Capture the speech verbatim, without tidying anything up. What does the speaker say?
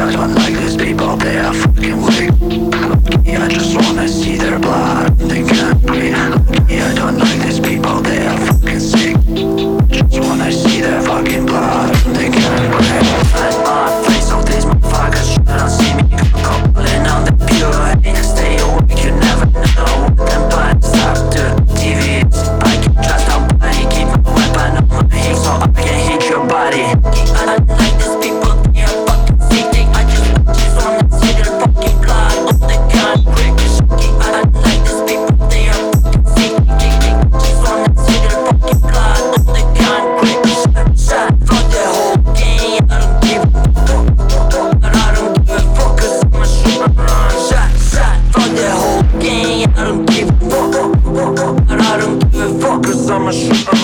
I don't like these people, they are fucking weak. Lucky, I just wanna see their blood, they can't breathe. Lucky, I don't like these people, they are fucking sick. Just wanna see their fucking blood, they can't breathe. Flat my face, all these motherfuckers shouldn't see me. Calling on the pure hate, stay awake, you never know what them blinds up to. T V, I can trust nobody, keep my weapon on my hip so I can hit your body. I don't like these people, they are fucking sick. I just, just wanna see their fucking blood on the concrete. I don't like these people, they are fucking sick. Just wanna see their fucking blood on the concrete. Shot for the whole game, I don't give a fuck. But I don't give a fuck, cause I'm a shooter. Shot, shot for the whole game, I don't give a fuck. But I don't give a fuck, cause I'm a shooter.